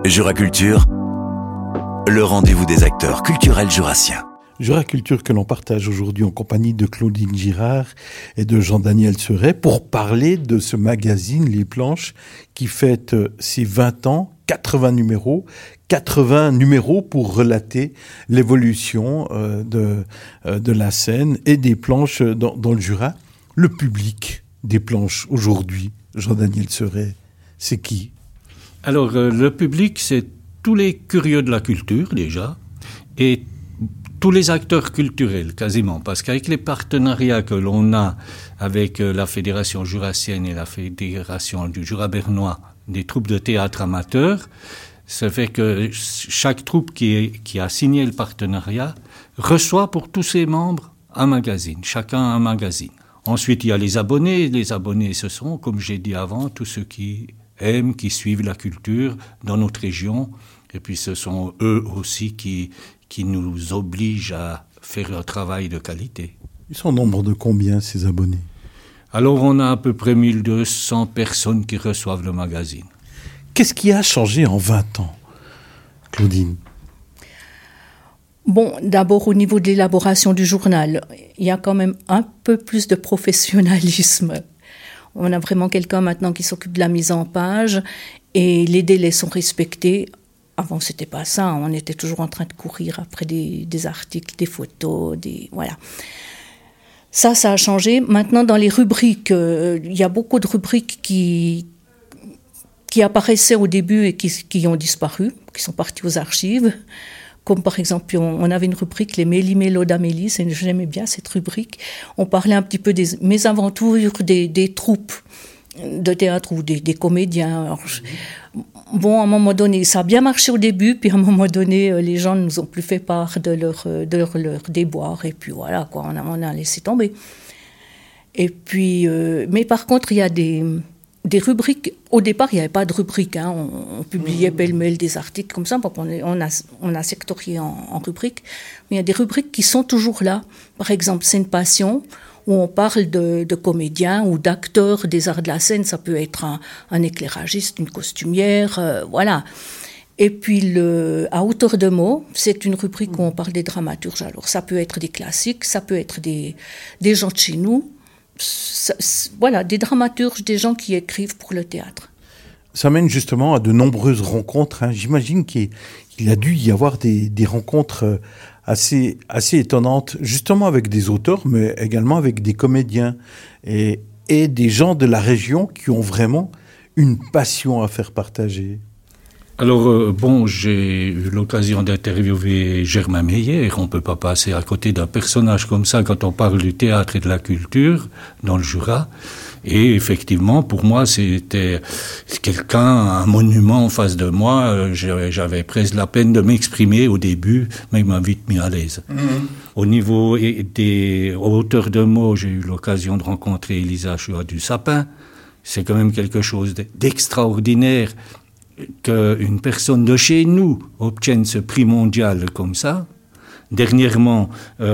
Jura-Culture, le rendez-vous des acteurs culturels jurassiens. Jura-Culture que l'on partage aujourd'hui en compagnie de Claudine Girard et de Jean-Daniel Seret pour parler de ce magazine Les Planches qui fête ses 20 ans, 80 numéros pour relater l'évolution de la scène et des planches dans le Jura. Le public des planches aujourd'hui, Jean-Daniel Seret, c'est qui ? Alors, le public, c'est tous les curieux de la culture, déjà, et tous les acteurs culturels, quasiment, parce qu'avec les partenariats que l'on a avec la Fédération jurassienne et la Fédération du Jura bernois des troupes de théâtre amateurs, ça fait que chaque troupe qui a signé le partenariat reçoit pour tous ses membres un magazine, chacun un magazine. Ensuite, il y a les abonnés. Les abonnés, ce sont, comme j'ai dit avant, tous ceux qui aiment, qui suivent la culture dans notre région. Et puis, ce sont eux aussi qui nous obligent à faire un travail de qualité. Ils sont au nombre de combien, ces abonnés ? Alors, on a à peu près 1200 personnes qui reçoivent le magazine. Qu'est-ce qui a changé en 20 ans, Claudine ? Bon, d'abord au niveau de l'élaboration du journal, il y a quand même un peu plus de professionnalisme. On a vraiment quelqu'un maintenant qui s'occupe de la mise en page et les délais sont respectés. Avant, c'était pas ça. On était toujours en train de courir après des articles, des photos, voilà. Ça a changé. Maintenant, dans les rubriques, il y a beaucoup de rubriques qui apparaissaient au début et qui ont disparu, qui sont parties aux archives. Comme par exemple, on avait une rubrique, les Méli-Mélo d'Amélie, j'aimais bien cette rubrique. On parlait un petit peu des mésaventures des troupes de théâtre ou des comédiens. Alors, bon, à un moment donné, ça a bien marché au début, puis à un moment donné, les gens ne nous ont plus fait part de leur déboire, et puis voilà, quoi, on a laissé tomber. Et puis, mais par contre, il y a des rubriques. Au départ, il n'y avait pas de rubrique. On publiait pêle-mêle des articles comme ça. On a sectorié en rubriques. Mais il y a des rubriques qui sont toujours là. Par exemple, C'est une passion, où on parle de comédiens ou d'acteurs des arts de la scène. Ça peut être un éclairagiste, une costumière, voilà. Et puis, à hauteur de mots, c'est une rubrique où on parle des dramaturges. Alors, ça peut être des classiques, ça peut être des gens de chez nous. Voilà, des dramaturges, des gens qui écrivent pour le théâtre. Ça mène justement à de nombreuses rencontres. J'imagine qu'il a dû y avoir des rencontres assez étonnantes, justement avec des auteurs, mais également avec des comédiens et des gens de la région qui ont vraiment une passion à faire partager. Alors, j'ai eu l'occasion d'interviewer Germain Meyer. On ne peut pas passer à côté d'un personnage comme ça quand on parle du théâtre et de la culture dans le Jura. Et effectivement, pour moi, c'était quelqu'un, un monument en face de moi. J'avais presque la peine de m'exprimer au début, mais il m'a vite mis à l'aise. Au niveau des auteurs de mots, j'ai eu l'occasion de rencontrer Elisa Chua du Sapin. C'est quand même quelque chose d'extraordinaire qu'une personne de chez nous obtienne ce prix mondial comme ça. Dernièrement,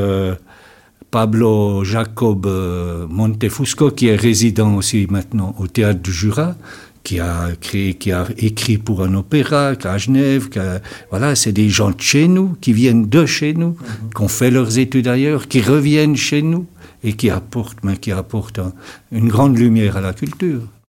Pablo Jacob Montefusco, qui est résident aussi maintenant au Théâtre du Jura, qui a écrit pour un opéra à Genève. Voilà, c'est des gens de chez nous, qui viennent de chez nous, qui ont fait leurs études ailleurs, qui reviennent chez nous et qui apportent une grande lumière à la culture.